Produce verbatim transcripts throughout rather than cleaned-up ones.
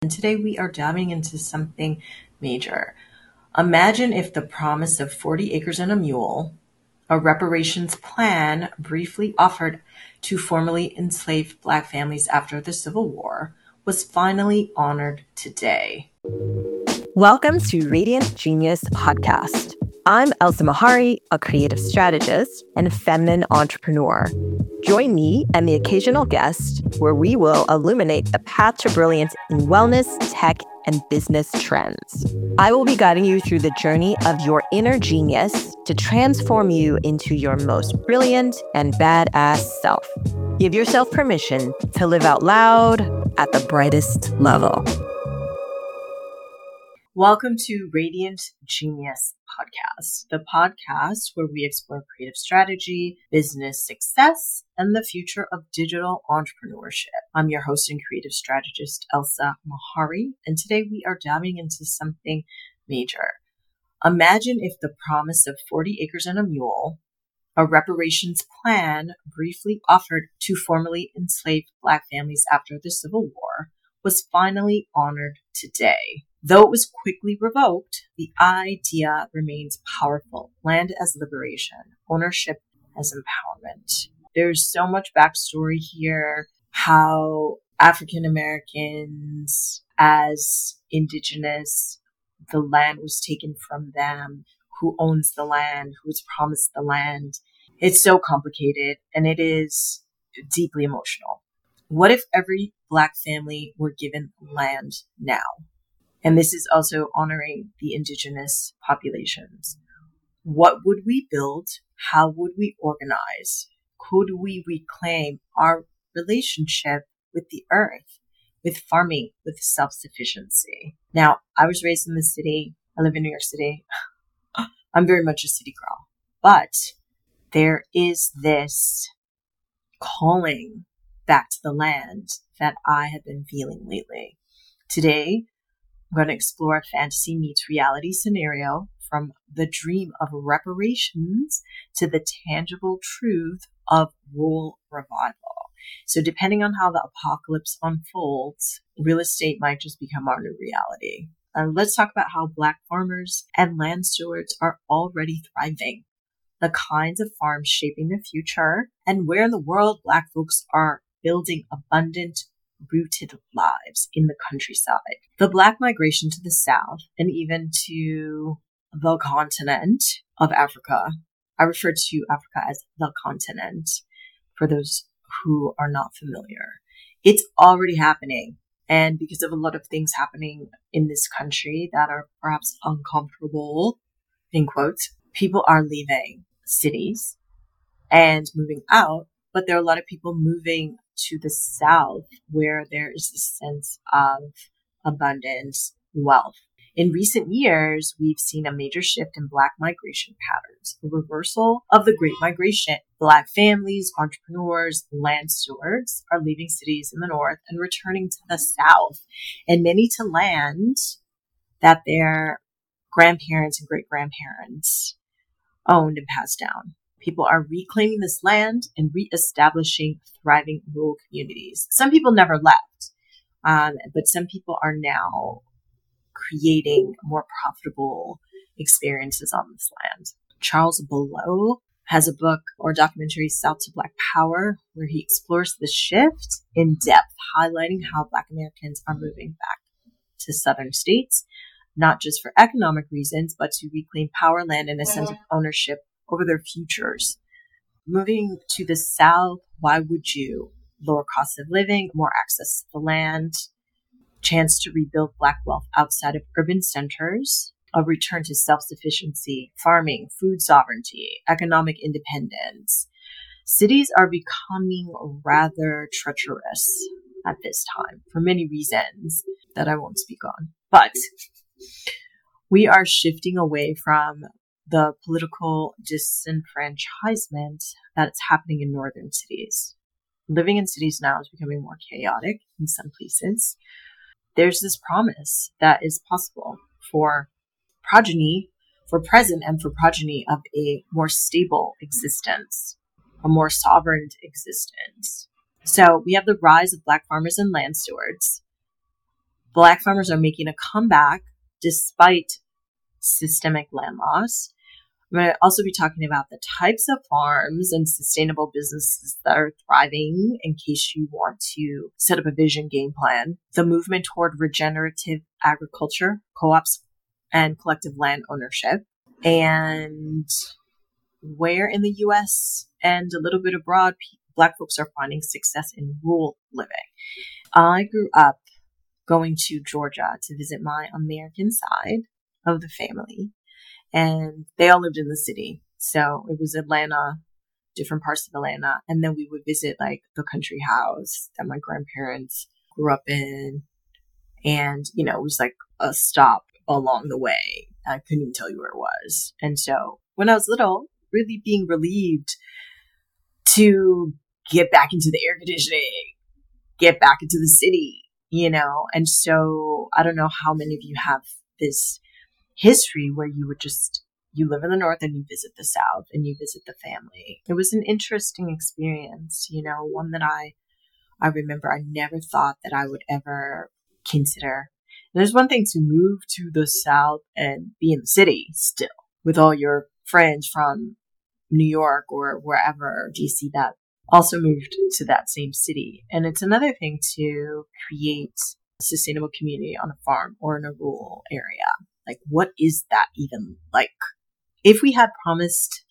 And today we are diving into something major. Imagine if the promise of forty acres and a mule, a reparations plan briefly offered to formerly enslaved Black families after the Civil War, was finally honored today. Welcome to Radiant Genius Podcast. I'm Elsa Mahari, a creative strategist and feminine entrepreneur. Join me and the occasional guest where we will illuminate the path to brilliance in wellness, tech, and business trends. I will be guiding you through the journey of your inner genius to transform you into your most brilliant and badass self. Give yourself permission to live out loud at the brightest level. Welcome to Radiant Genius Podcast, the podcast where we explore creative strategy, business success, and the future of digital entrepreneurship. I'm your host and creative strategist, Elsa Mahari, and today we are diving into something major. Imagine if the promise of forty acres and a mule, a reparations plan briefly offered to formerly enslaved Black families after the Civil War, was finally honored today. Though it was quickly revoked, the idea remains powerful. Land as liberation, ownership as empowerment. There's so much backstory here, how African Americans as indigenous, the land was taken from them, who owns the land, who was promised the land. It's so complicated and it is deeply emotional. What if every Black family were given land now? And this is also honoring the indigenous populations. What would we build? How would we organize? Could we reclaim our relationship with the earth, with farming, with self-sufficiency? Now, I was raised in the city. I live in New York City. I'm very much a city girl. But there is this calling back to the land that I have been feeling lately. Today, I'm going to explore a fantasy meets reality scenario from the dream of reparations to the tangible truth of rural revival. So depending on how the apocalypse unfolds, real estate might just become our new reality. And let's talk about how Black farmers and land stewards are already thriving, the kinds of farms shaping the future, and where in the world Black folks are building abundant, rooted lives in the countryside. The Black migration to the South and even to the continent of Africa. I refer to Africa as the continent for those who are not familiar. It's already happening. And because of a lot of things happening in this country that are perhaps uncomfortable, in quotes, people are leaving cities and moving out, but there are a lot of people moving to the South where there is a sense of abundance, wealth. In recent years, we've seen a major shift in Black migration patterns, a reversal of the Great Migration. Black families, entrepreneurs, land stewards are leaving cities in the North and returning to the South, and many to land that their grandparents and great-grandparents owned and passed down. People are reclaiming this land and reestablishing thriving rural communities. Some people never left, um, but some people are now creating more profitable experiences on this land. Charles Below has a book or documentary, South to Black Power, where he explores the shift in depth, highlighting how Black Americans are moving back to southern states, not just for economic reasons, but to reclaim power, land, and a sense of ownership over their futures. Moving to the South, why would you? Lower cost of living, more access to the land, chance to rebuild Black wealth outside of urban centers, a return to self-sufficiency, farming, food sovereignty, economic independence. Cities are becoming rather treacherous at this time for many reasons that I won't speak on. But we are shifting away from the political disenfranchisement that's happening in northern cities. Living in cities now is becoming more chaotic in some places. There's this promise that is possible for progeny, for present and for progeny of a more stable existence, a more sovereign existence. So we have the rise of Black farmers and land stewards. Black farmers are making a comeback despite systemic land loss. I'm going to also be talking about the types of farms and sustainable businesses that are thriving in case you want to set up a vision game plan, the movement toward regenerative agriculture, co-ops, and collective land ownership, and where in the U S and a little bit abroad, Black folks are finding success in rural living. I grew up going to Georgia to visit my American side of the family. And they all lived in the city. So it was Atlanta, different parts of Atlanta. And then we would visit like the country house that my grandparents grew up in. And, you know, it was like a stop along the way. I couldn't even tell you where it was. And so when I was little, really being relieved to get back into the air conditioning, get back into the city, you know. And so I don't know how many of you have this history where you would just, you live in the North and you visit the South and you visit the family. It was an interesting experience, you know, one that I, I remember I never thought that I would ever consider. There's one thing to move to the South and be in the city still with all your friends from New York or wherever, D C, that also moved to that same city. And it's another thing to create a sustainable community on a farm or in a rural area. Like, what is that even like? If we had promised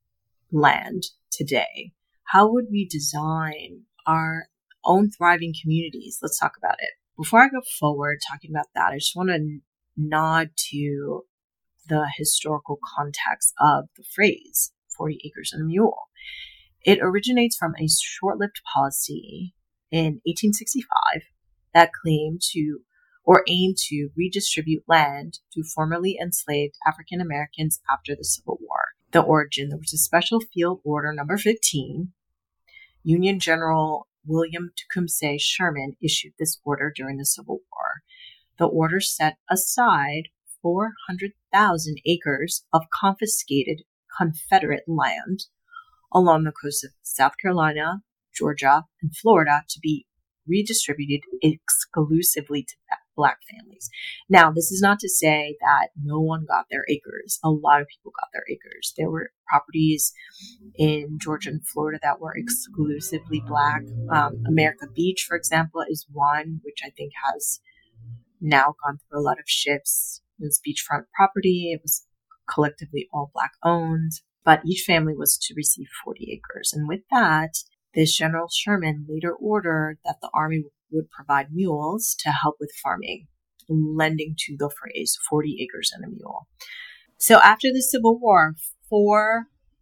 land today, how would we design our own thriving communities? Let's talk about it. Before I go forward talking about that, I just want to nod to the historical context of the phrase forty acres and a mule. It originates from a short-lived policy in eighteen sixty-five that claimed to or aimed to redistribute land to formerly enslaved African Americans after the Civil War. The origin, there was a special field order number fifteen. Union General William Tecumseh Sherman issued this order during the Civil War. The order set aside four hundred thousand acres of confiscated Confederate land along the coast of South Carolina, Georgia, and Florida to be redistributed exclusively to Black families. Now, this is not to say that no one got their acres. A lot of people got their acres. There were properties in Georgia and Florida that were exclusively Black. Um, America Beach, for example, is one which I think has now gone through a lot of shifts. It was beachfront property. It was collectively all Black owned, but each family was to receive forty acres. And with that, this General Sherman later ordered that the Army would provide mules to help with farming, lending to the phrase forty acres and a mule. So after the Civil War, four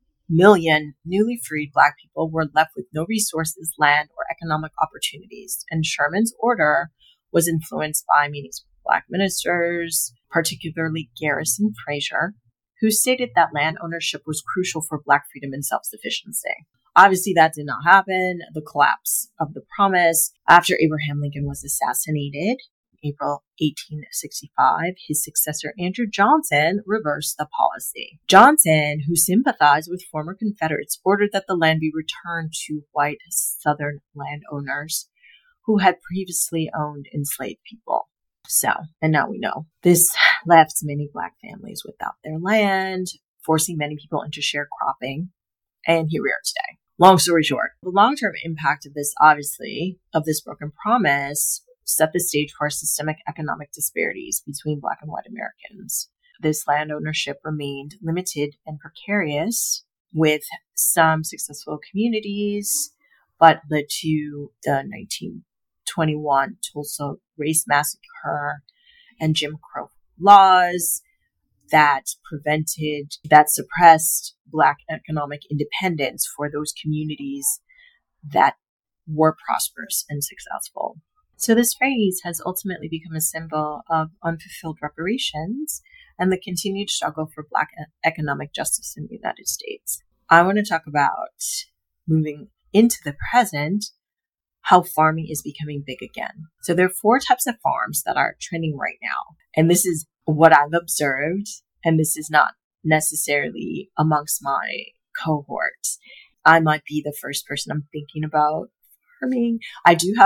million newly freed Black people were left with no resources, land, or economic opportunities. And Sherman's order was influenced by meetings with Black ministers, particularly Garrison Fraser, who stated that land ownership was crucial for Black freedom and self-sufficiency. Obviously, that did not happen. The collapse of the promise after Abraham Lincoln was assassinated in April eighteen sixty-five, his successor, Andrew Johnson, reversed the policy. Johnson, who sympathized with former Confederates, ordered that the land be returned to white Southern landowners who had previously owned enslaved people. So, and now we know, this left many Black families without their land, forcing many people into sharecropping. And here we are today. Long story short, the long-term impact of this, obviously, of this broken promise set the stage for systemic economic disparities between Black and white Americans. This land ownership remained limited and precarious, with some successful communities, but led to the nineteen twenty-one Tulsa race massacre and Jim Crow laws that prevented, that suppressed Black economic independence for those communities that were prosperous and successful. So this phrase has ultimately become a symbol of unfulfilled reparations and the continued struggle for Black economic justice in the United States. I want to talk about, moving into the present, how farming is becoming big again. So there are four types of farms that are trending right now. And this is what I've observed, and this is not necessarily amongst my cohorts. I might be the first person I'm thinking about farming. I do have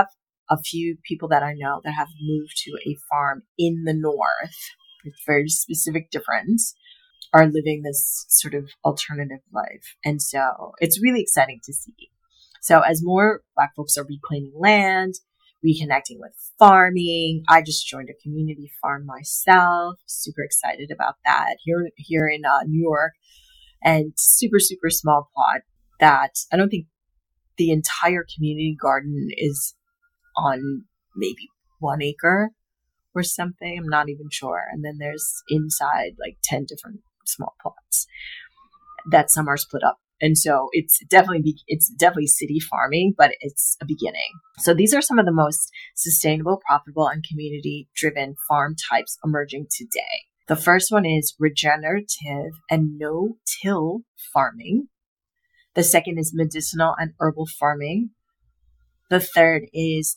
a few people that I know that have moved to a farm in the north with very specific difference are living this sort of alternative life. And so it's really exciting to see. So as more Black folks are reclaiming land, reconnecting with farming, I just joined a community farm myself. Super excited about that here, here in uh, New York, and super, super small plot that I don't think the entire community garden is on maybe one acre or something. I'm not even sure. And then there's inside like ten different small plots that some are split up. And so it's definitely, it's definitely city farming, but it's a beginning. So these are some of the most sustainable, profitable, and community driven farm types emerging today. The first one is regenerative and no-till farming. The second is medicinal and herbal farming. The third is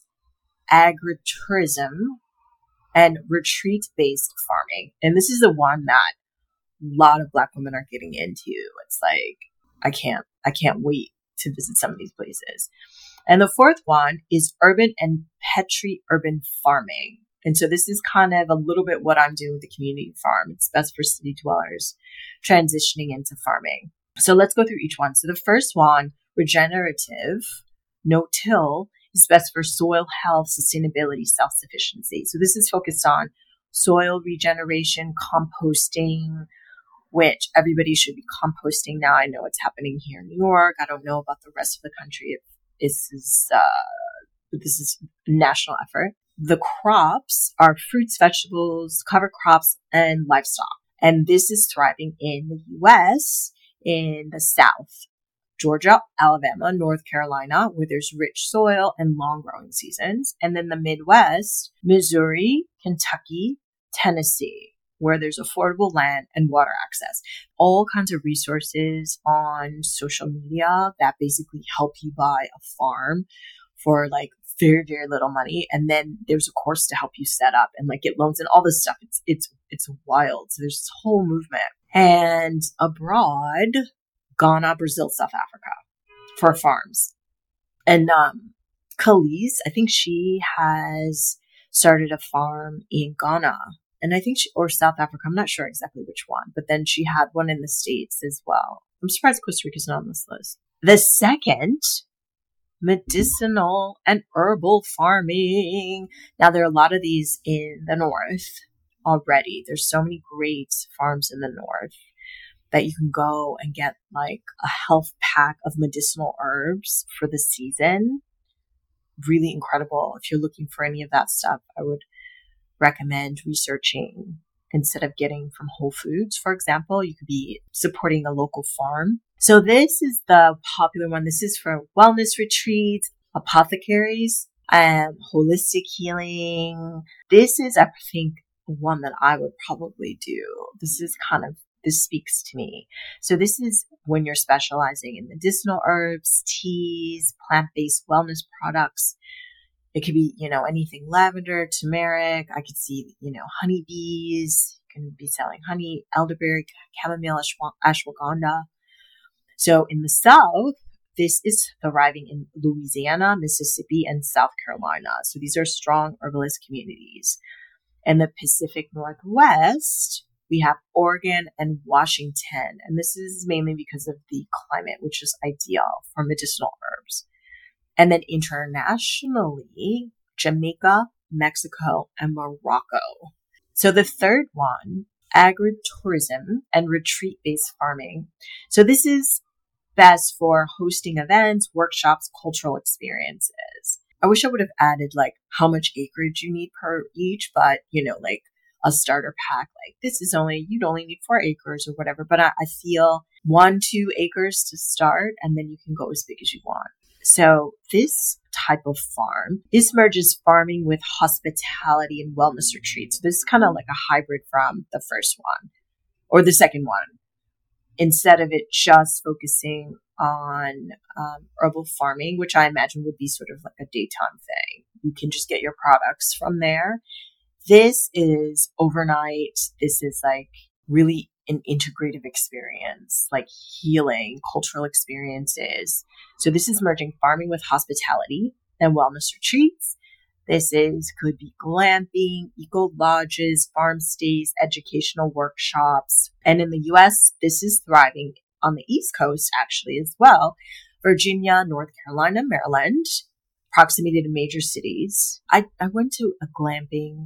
agritourism and retreat-based farming. And this is the one that a lot of Black women are getting into. It's like, I can't, I can't wait to visit some of these places. And the fourth one is urban and petri-urban farming. And so this is kind of a little bit what I'm doing with the community farm. It's best for city dwellers transitioning into farming. So let's go through each one. So the first one, regenerative, no-till, is best for soil health, sustainability, self-sufficiency. So this is focused on soil regeneration, composting, which everybody should be composting now. I know it's happening here in New York. I don't know about the rest of the country. This is, uh, this is a national effort. The crops are fruits, vegetables, cover crops, and livestock. And this is thriving in the U S, in the South, Georgia, Alabama, North Carolina, where there's rich soil and long growing seasons. And then the Midwest, Missouri, Kentucky, Tennessee, where there's affordable land and water access. All kinds of resources on social media that basically help you buy a farm for like very, very little money. And then there's a course to help you set up and like get loans and all this stuff. It's, it's, it's wild. So there's this whole movement. And abroad, Ghana, Brazil, South Africa for farms. And, um, Khalees, I think she has started a farm in Ghana. And I think she, or South Africa, I'm not sure exactly which one, but then she had one in the States as well. I'm surprised Costa Rica's not on this list. The second, medicinal and herbal farming. Now, there are a lot of these in the north already. There's so many great farms in the north that you can go and get like a health pack of medicinal herbs for the season. Really incredible. If you're looking for any of that stuff, I would recommend researching. Instead of getting from Whole Foods, for example, you could be supporting a local farm. So this is the popular one. This is for wellness retreats, apothecaries, and holistic healing. This is, I think, one that I would probably do. This is kind of, this speaks to me. So this is when you're specializing in medicinal herbs, teas, plant-based wellness products. It could be, you know, anything lavender, turmeric. I could see, you know, honeybees. You can be selling honey, elderberry, chamomile, ashwagandha. So in the South, this is thriving in Louisiana, Mississippi, and South Carolina. So these are strong herbalist communities. In the Pacific Northwest, we have Oregon and Washington. And this is mainly because of the climate, which is ideal for medicinal herbs. And then internationally, Jamaica, Mexico, and Morocco. So the third one, agritourism and retreat-based farming. So this is best for hosting events, workshops, cultural experiences. I wish I would have added like how much acreage you need per each, but you know, like a starter pack, like this is only, you'd only need four acres or whatever. But I, I feel one, two acres to start, and then you can go as big as you want. So this type of farm, this merges farming with hospitality and wellness retreats. So this is kind of like a hybrid from the first one or the second one. Instead of it just focusing on um, herbal farming, which I imagine would be sort of like a daytime thing. You can just get your products from there. This is overnight. This is like really an integrative experience, like healing, cultural experiences. So this is merging farming with hospitality and wellness retreats. This is could be glamping, eco lodges, farm stays, educational workshops. And in the U S, this is thriving on the East Coast actually as well. Virginia, North Carolina, Maryland, proximity to major cities. I, I went to a glamping,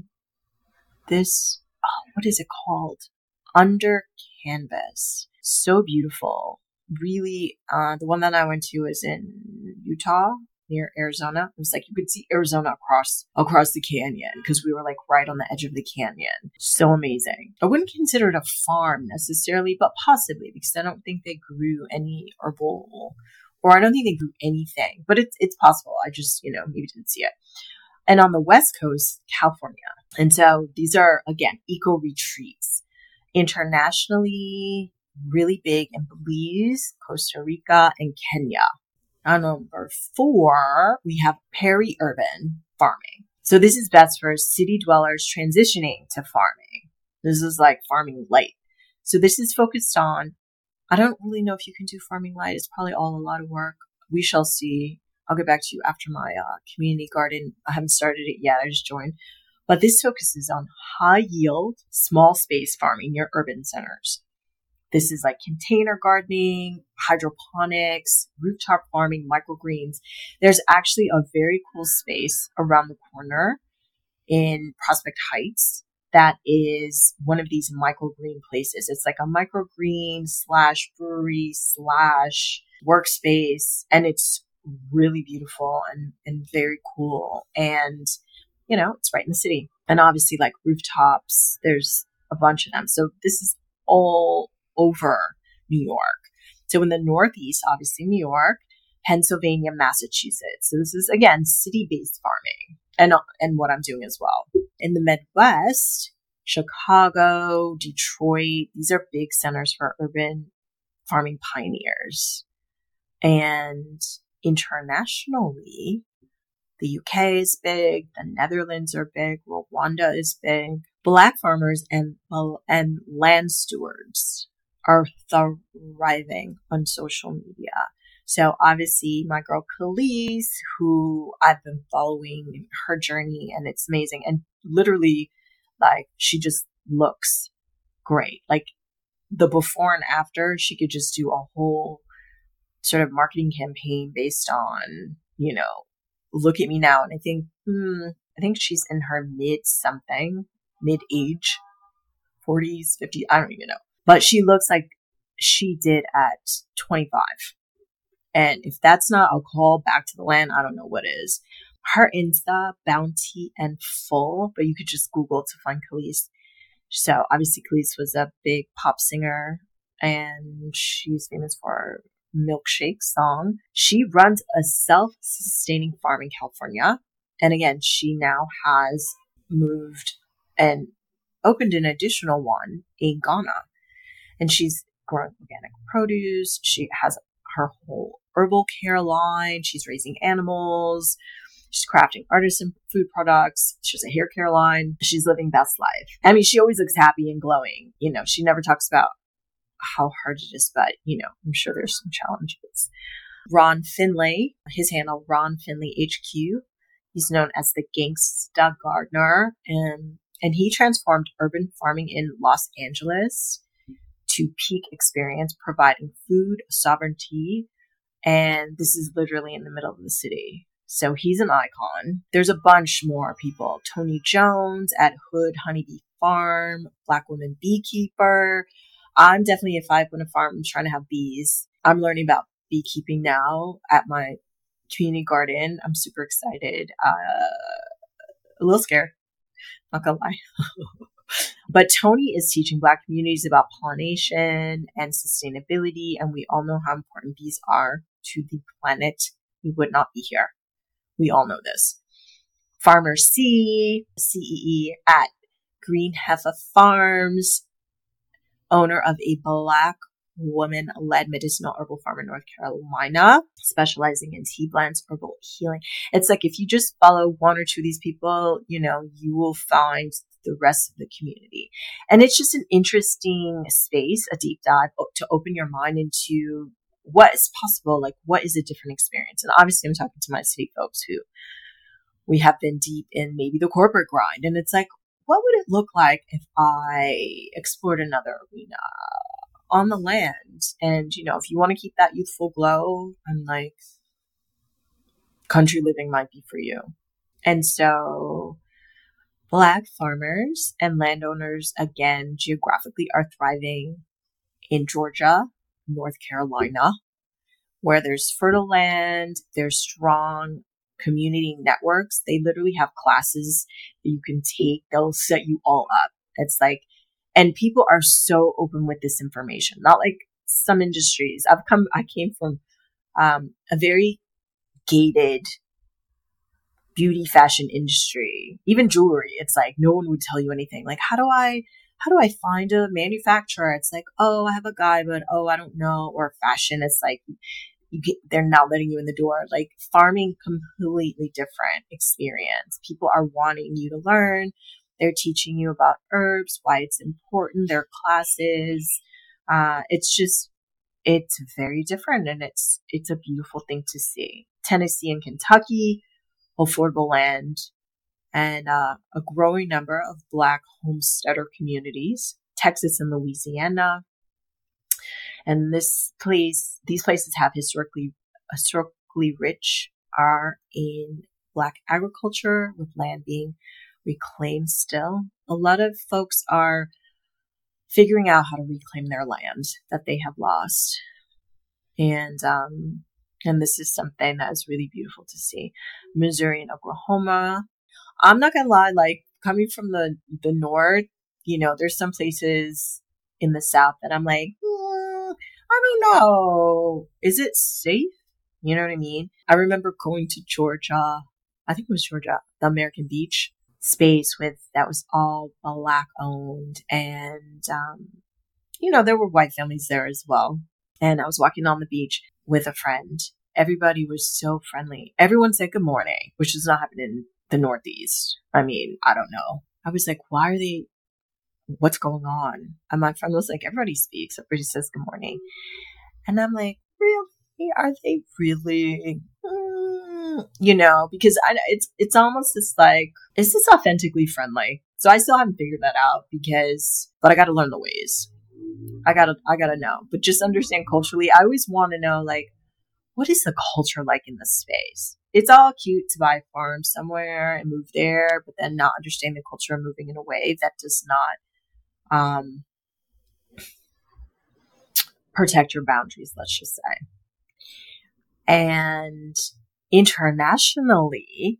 this, oh, what is it called? Under Canvas. So beautiful. Really, uh, the one that I went to was in Utah, near Arizona. It was like you could see Arizona across across the canyon because we were like right on the edge of the canyon. So amazing. I wouldn't consider it a farm necessarily, but possibly because I don't think they grew any herbal, or I don't think they grew anything. But it's it's possible. I just, you know, maybe didn't see it. And on the West Coast, California. And so these are, again, eco retreats. Internationally, really big in Belize, Costa Rica, and Kenya. On number four, we have peri-urban farming. So this is best for city dwellers transitioning to farming. This is like farming light. So this is focused on, I don't really know if you can do farming light. It's probably all a lot of work. We shall see. I'll get back to you after my uh, community garden. I haven't started it yet. I just joined. But this focuses on high yield, small space farming near urban centers. This is like container gardening, hydroponics, rooftop farming, microgreens. There's actually a very cool space around the corner in Prospect Heights that is one of these microgreen places. It's like a microgreen slash brewery slash workspace, and it's really beautiful and, and very cool. And, you know, it's right in the city. And obviously like rooftops, there's a bunch of them. So this is all over New York. So in the Northeast, obviously New York, Pennsylvania, Massachusetts. So this is, again, city-based farming and, and what I'm doing as well. In the Midwest, Chicago, Detroit, these are big centers for urban farming pioneers. And internationally, the U K is big, the Netherlands are big, Rwanda is big. Black farmers and, and land stewards are thriving on social media. So obviously my girl Khalees, who I've been following her journey, and it's amazing. And literally, like, she just looks great. Like the before and after, she could just do a whole sort of marketing campaign based on, you know, look at me now. And I think, hmm, I think she's in her mid something, mid age, forties, fifties, I don't even know. But she looks like she did at twenty-five. And if that's not a call back to the land, I don't know what is. Her Insta, Bounty and Full, but you could just Google to find Khalees. So obviously Khalees was a big pop singer, and she's famous for her Milkshake song. She runs a self-sustaining farm in California. And again, she now has moved and opened an additional one in Ghana. And she's growing organic produce. She has her whole herbal care line. She's raising animals. She's crafting artisan food products. She has a hair care line. She's living best life. I mean, she always looks happy and glowing. You know, she never talks about how hard it is, but, you know, I'm sure there's some challenges. Ron Finlay, his handle, Ron Finlay H Q. He's known as the Gangsta Gardener, and, and he transformed urban farming in Los Angeles to peak experience, providing food sovereignty. And this is literally in the middle of the city. So he's an icon. There's a bunch more people. Tony Jones at Hood Honeybee Farm, Black Woman Beekeeper. I'm definitely, if I open a farm, I'm trying to have bees. I'm learning about beekeeping now at my community garden. I'm super excited. Uh, a little scared. Not gonna lie. But Tony is teaching Black communities about pollination and sustainability. And we all know how important bees are to the planet. We would not be here. We all know this. Farmer C, C E E at Green Heifer Farms, owner of a Black woman-led medicinal herbal farm in North Carolina, specializing in tea blends, herbal healing. It's like if you just follow one or two of these people, you know, you will find the rest of the community. And it's just an interesting space, a deep dive to open your mind into what is possible, like what is a different experience. And obviously I'm talking to my city folks who We have been deep in maybe the corporate grind. And it's like, what would it look like if I explored another arena on the land? And, you know, if you want to keep that youthful glow, I'm like, country living might be for you. And so Black farmers and landowners, again, geographically are thriving in Georgia, North Carolina, where there's fertile land, there's strong community networks. They literally have classes that you can take. They'll set you all up. It's like, and people are so open with this information, not like some industries. I've come, I came from um, a very gated beauty fashion industry, even jewelry. It's like no one would tell you anything. Like, how do I, how do I find a manufacturer? It's like, oh, I have a guy, but oh, I don't know. Or fashion, it's like you get, they're not letting you in the door. Like farming, completely different experience. People are wanting you to learn. They're teaching you about herbs, why it's important, their classes. Uh, it's just, it's very different, and it's it's a beautiful thing to see. Tennessee and Kentucky, affordable land, and uh, a growing number of Black homesteader communities. Texas and Louisiana, and this place, these places have historically historically rich are in Black agriculture, with land being reclaimed still. A lot of folks are figuring out how to reclaim their land that they have lost. And, um, and this is something that is really beautiful to see. Missouri and Oklahoma. I'm not gonna lie, like coming from the, the north, you know, there's some places in the south that I'm like, mm, I don't know. Is it safe? You know what I mean? I remember going to Georgia. I think it was Georgia, the American Beach space with that was all Black owned, and um you know, there were white families there as well. And I was walking on the beach with a friend. Everybody was so friendly. Everyone said good morning, which does not happen in the Northeast. I mean, I don't know. I was like, why are they, what's going on? And my friend was like, everybody speaks, everybody says good morning. And I'm like, really? Are they really? Mm, you know, because I, it's it's almost this like, is this authentically friendly? So I still haven't figured that out because, but I got to learn the ways. I gotta I gotta know. But just understand culturally. I always want to know, like, what is the culture like in this space? It's all cute to buy a farm somewhere and move there, but then not understand the culture and moving in a way that does not um, protect your boundaries, let's just say. And internationally,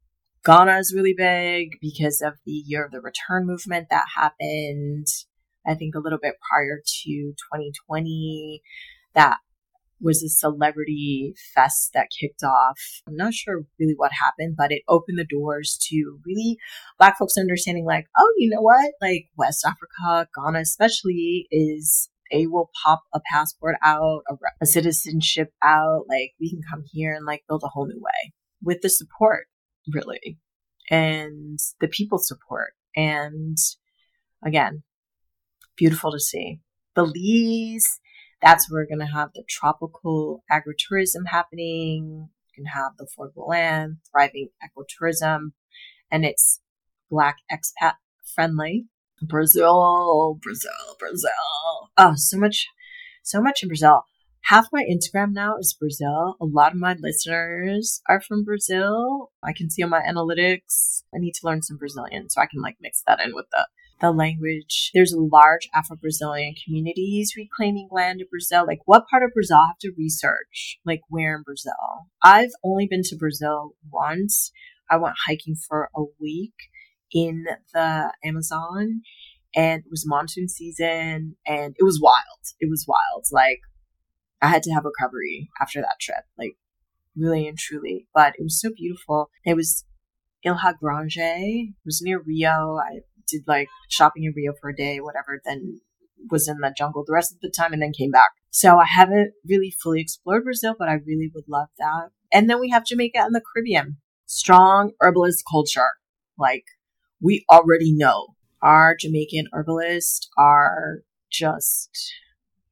Ghana is really big because of the Year of the Return movement that happened, I think, a little bit prior to twenty twenty. That was a celebrity fest that kicked off. I'm not sure really what happened, but it opened the doors to really Black folks understanding, like, oh, you know what? Like West Africa, Ghana especially, is they will pop a passport out, a, a citizenship out. Like, we can come here and like build a whole new way with the support, really, and the people support. And again, beautiful to see. Belize, that's where we're going to have the tropical agritourism happening. You can have the affordable land, thriving ecotourism, and it's Black expat friendly. Brazil, Brazil, Brazil. Oh, so much, so much in Brazil. Half my Instagram now is Brazil. A lot of my listeners are from Brazil. I can see on my analytics. I need to learn some Brazilian so I can like mix that in with the the language. There's large Afro-Brazilian communities reclaiming land in Brazil. Like, what part of Brazil? I have to research, like, where in Brazil. I've only been to Brazil once. I went hiking for a week in the Amazon, and it was monsoon season, and it was wild. It was wild. Like, I had to have recovery after that trip, like, really and truly. But it was so beautiful. It was Ilha Grande. It was near Rio. I did like shopping in Rio for a day, whatever, then was in the jungle the rest of the time and then came back. So I haven't really fully explored Brazil, but I really would love that. And then we have Jamaica and the Caribbean. Strong herbalist culture. Like, we already know our Jamaican herbalists are just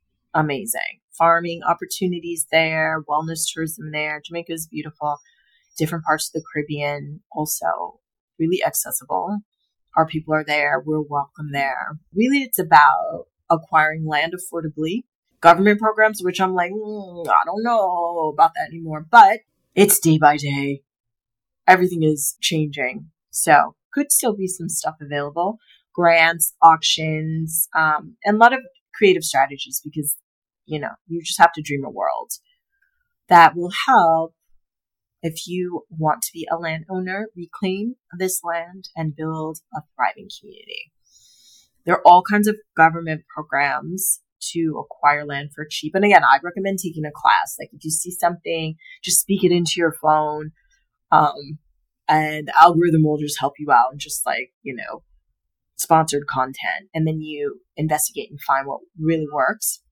amazing. Farming opportunities there, wellness tourism there. Jamaica is beautiful. Different parts of the Caribbean also really accessible. Our people are there. We're welcome there. Really, it's about acquiring land affordably. Government programs, which I'm like, mm, I don't know about that anymore, but it's day by day. Everything is changing. So could still be some stuff available. Grants, auctions, um, and a lot of creative strategies because, you know, you just have to dream a world that will help if you want to be a landowner, reclaim this land and build a thriving community. There are all kinds of government programs to acquire land for cheap. And again, I'd recommend taking a class. Like if you see something, just speak it into your phone. Um, and the algorithm will just help you out and just like, you know, sponsored content. And then you investigate and find what really works.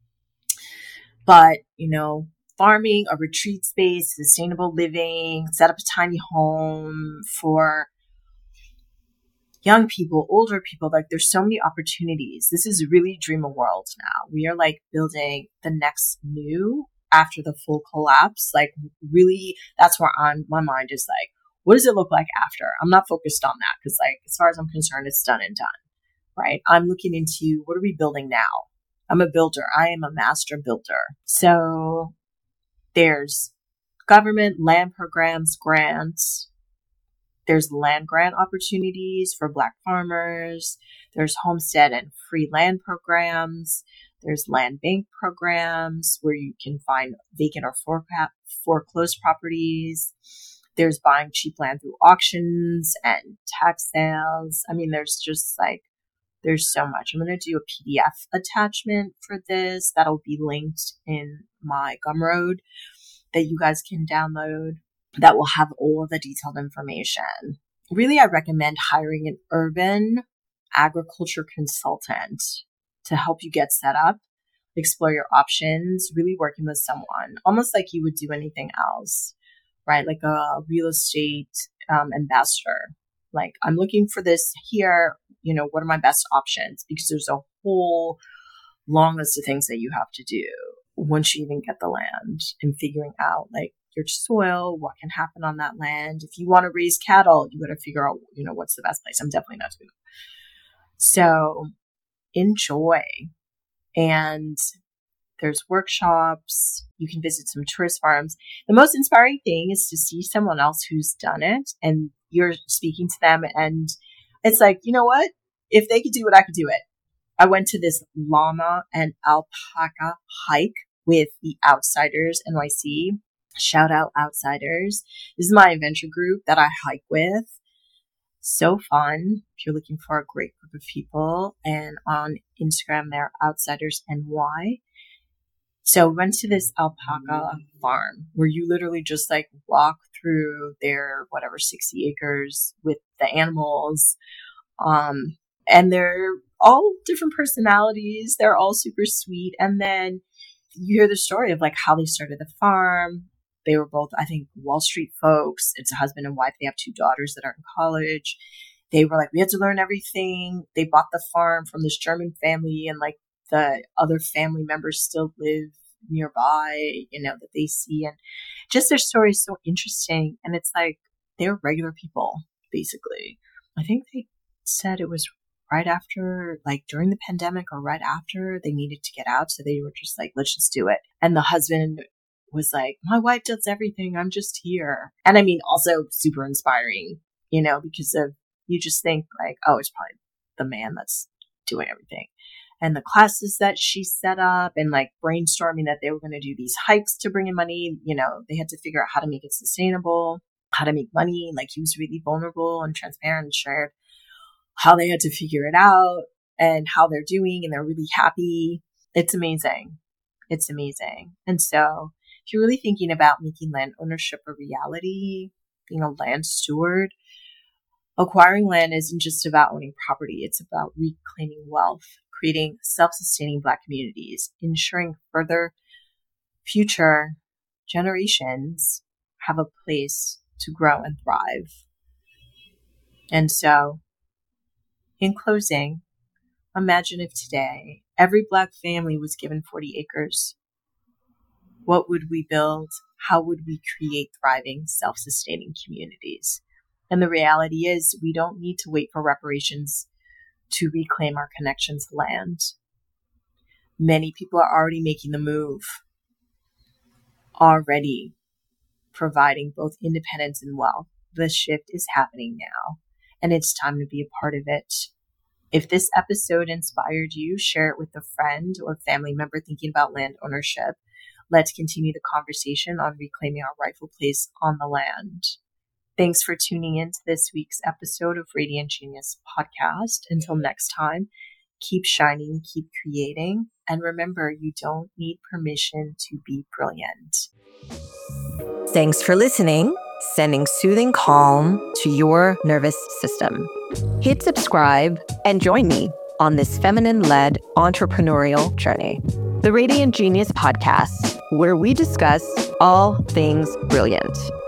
But, you know, farming, a retreat space, sustainable living, set up a tiny home for young people, older people. Like there's so many opportunities. This is really dream a world now. We are like building the next new after the full collapse. Like really, that's where I'm, my mind is like, what does it look like after? I'm not focused on that because like, as far as I'm concerned, it's done and done, right? I'm looking into what are we building now? I'm a builder. I am a master builder. So there's government land programs, grants. There's land grant opportunities for Black farmers. There's homestead and free land programs. There's land bank programs where you can find vacant or foreclosed properties. There's buying cheap land through auctions and tax sales. I mean, there's just like, there's so much. I'm going to do a P D F attachment for this that'll be linked in my Gumroad that you guys can download that will have all of the detailed information. Really, I recommend hiring an urban agriculture consultant to help you get set up, explore your options, really working with someone, almost like you would do anything else, right? Like a real estate um, ambassador. Like, I'm looking for this here. You know, what are my best options? Because there's a whole long list of things that you have to do once you even get the land and figuring out like your soil, what can happen on that land. If you want to raise cattle, you got to figure out, you know, what's the best place. I'm definitely not doing that. So enjoy. And there's workshops. You can visit some tourist farms. The most inspiring thing is to see someone else who's done it and you're speaking to them. And it's like, you know what? If they could do it, I could do it. I went to this llama and alpaca hike with the Outsiders N Y C. Shout out Outsiders. This is my adventure group that I hike with. So fun. If you're looking for a great group of people, and on Instagram, they're Outsiders N Y. So we went to this alpaca farm where you literally just like walk through their whatever sixty acres with the animals. Um, and they're all different personalities. They're all super sweet. And then you hear the story of like how they started the farm. They were both, I think, Wall Street folks. It's a husband and wife. They have two daughters that are in college. They were like, we had to learn everything. They bought the farm from this German family, and like the other family members still live nearby, you know, that they see. And just their story is so interesting. And it's like, they're regular people, basically. I think they said it was right after, like during the pandemic or right after they needed to get out. So they were just like, let's just do it. And the husband was like, my wife does everything. I'm just here. And I mean, also super inspiring, you know, because of, you just think like, oh, it's probably the man that's doing everything. And the classes that she set up and like brainstorming that they were going to do these hikes to bring in money, you know, they had to figure out how to make it sustainable, how to make money. Like he was really vulnerable and transparent and shared how they had to figure it out and how they're doing. And they're really happy. It's amazing. It's amazing. And so if you're really thinking about making land ownership a reality, being a land steward, acquiring land isn't just about owning property. It's about reclaiming wealth, creating self-sustaining Black communities, ensuring further future generations have a place to grow and thrive. And so, in closing, imagine if today every Black family was given forty acres. What would we build? How would we create thriving, self-sustaining communities? And the reality is we don't need to wait for reparations to reclaim our connections to land. Many people are already making the move, already providing both independence and wealth. The shift is happening now, and it's time to be a part of it. If this episode inspired you, share it with a friend or family member thinking about land ownership. Let's continue the conversation on reclaiming our rightful place on the land. Thanks for tuning in to this week's episode of Radiant Genius Podcast. Until next time, keep shining, keep creating, and remember, you don't need permission to be brilliant. Thanks for listening, sending soothing calm to your nervous system. Hit subscribe and join me on this feminine-led entrepreneurial journey. The Radiant Genius Podcast, where we discuss all things brilliant.